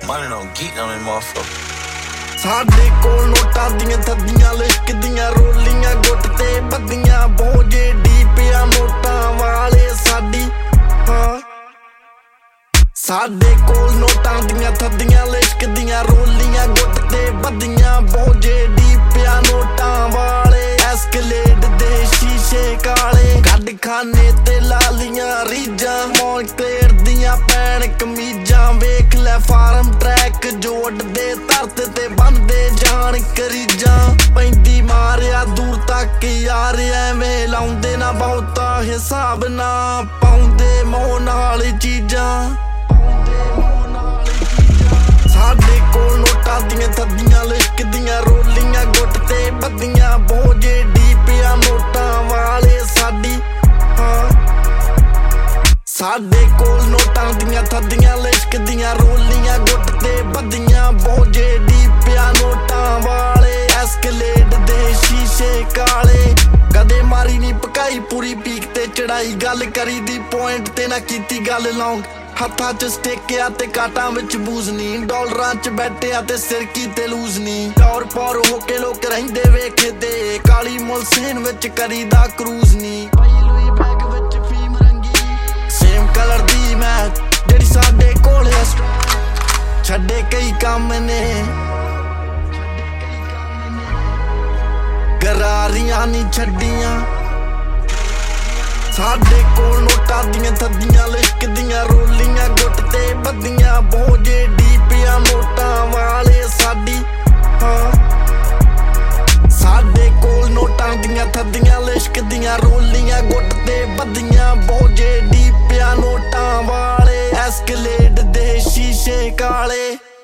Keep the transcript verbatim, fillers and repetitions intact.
Money don't geek on them motherfuckers. ਸਾਡੇ ਕੋਲ ਨੋਟਾਂ ਦੀਆਂ ਥੱਦੀਆਂ ਲਿਸ਼ਕਦੀਆਂ ਰੋਲੀਆਂ ਗੁੱਟ ਤੇ ਬੱਦੀਆਂ ਬੋਝੇ ਡੀਪਿਆ ਨੋਟਾਂ ਵਾਲੇ ਸਾਡੀ ਹਾਂ ਸਾਡੇ ਕੋਲ ਨੋਟਾਂ ਦੀਆਂ ਥੱਦੀਆਂ ਲਿਸ਼ਕਦੀਆਂ ਰੋਲੀਆਂ ਗੁੱਟ ਤੇ ਬੱਦੀਆਂ ਬੋਝੇ ਡੀਪਿਆ ਨੋਟਾਂ ਵਾਲੇ ਐਸਕਲੇਡ ਦੇ ਸ਼ੀਸ਼ੇ ਕਾਲੇ ਗੱਡ ਖਾਨੇ ਤੇ ਲਾਲੀਆਂ ਰੀਜਾਂ ਮੌਨਕਲੇਰ ਦੀਆਂ ਪੈਣ ਕਮੀਜ਼ਾਂ ਵੇਖ ਲੈ ਫਾਰਮ ਟਰੈਕ ਜੋੜਦੇ ਧਰਤ ਤੇ ਬੰਦੇ ਜਾਣ ਕਰੀਜਾਂ ਪੈਂਦੀ ਮਾਰਿਆ ਦੂਰ ਤੱਕ ਯਾਰ ਐਵੇਂ ਲਾਉਂਦੇ ਨਾ ਬਹੁਤਾ ਹਿਸਾਬ ਨਾ ਪਾਉਂਦੇ ਮੋਹ ਨਾਲ ਚੀਜ਼ਾਂ ਸਾਡੇ ਕੋਲ ਨੋਟਾਂ ਦੀਆਂ ਥੱਦੀਆਂ ਲਿਸ਼ਕਦੀਆਂ ਰੋਲੀਆਂ ਗੁੱਟ ਤੇ ਬੱਦੀਆਂ ਬੋਝੇ ਡੀਪਿਆ ਨੋਟਾਂ ਵਾਲੇ ਸਾਡੀ ਹਾਂ ਸਾਡੇ ਕੋਲ ਨੋਟਾਂ ਦੀਆਂ ਥੱਦੀਆਂ ਲਿਸ਼ਕਦੀਆਂ ਰੋਲੀਆਂ ਗੁੱਟ ਤੇ ਬੱਦੀਆਂ ਬੋਝੇ ਡੀਪਿਆ ਨੋਟਾਂ ਵਾਲੇ ਐਸਕਲੇਡ ਦੇ ਸ਼ੀਸ਼ੇ ਕਾਲੇ ਕਦੇ ਮਾਰੀ ਨੀ ਪਕਾਈ ਪੂਰੀ ਪੀਕ ਤੇ ਚੜਾਈ ਗੱਲ ਕਰੀ ਦੀ ਪੁਆਇੰਟ ਤੇ ਨਾ ਕੀਤੀ ਗੱਲ ਲੌਂਗ ਹੱਥਾਂ ਚ ਸਟੇਕਿਆ ਤੇ ਕਾਟਾਂ ਵਿੱਚ ਬੂਜ਼ ਨੀ ਡਾਲਰਾਂ ਚ ਬੈਠਿਆ ਤੇ ਸਿਰ ਕੀਤੇ ਲੂਜ਼ ਨੀ ਟੌਰ ਪੌਰ ਹੋ ਕੇ ਲੋਕ ਰਹਿੰਦੇ ਵੇਖਦੇ ਕਾਲੀ ਮੁਲਸੇਨ ਵਿੱਚ ਕਰੀਦਾ ਕਰੂਜ਼ ਨੀ ਪਈ ਲੂਈ ਬੈਗ ਵਿੱਚ ਫੀਮ ਰੰਗੀ ਸੇਮ ਕਲਰ ਦੀ ਮੈਂ ਜਿਹੜੀ ਸਾਡੇ ਕੋਲ ਛੱਡੇ ਕਈ ਕੰਮ ਨੇ ਗਰਾਰੀਆਂ ਨੀ ਛੱਡੀਆਂ ਸਾਡੇ ਕੋਲ ਨੋਟਾਂ ਦੀਆਂ ਥੱਦੀਆਂ ਲਿਸ਼ਕਦੀਆਂ ਰੋਲੀਆਂ ਗੁੱਟ ਤੇ ਬੱਦੀਆਂ ਬੋਝੇ ਡੀਪਿਆ ਨੋਟਾਂ ਵਾਲੇ ਸਾਡੀ ਹਾਂ ਸਾਡੇ ਕੋਲ ਨੋਟਾਂ ਦੀਆਂ ਥੱਦੀਆਂ ਲਿਸ਼ਕਦੀਆਂ ਰੋਲੀਆਂ ਗੁੱਟ ਤੇ ਬੱਦੀਆਂ ਬੋਝੇ ਡੀਪਿਆ ਨੋਟਾਂ ਵਾਲੇ ਐਸਕਲੇਡ ਦੇ ਸ਼ੀਸ਼ੇ ਕਾਲੇ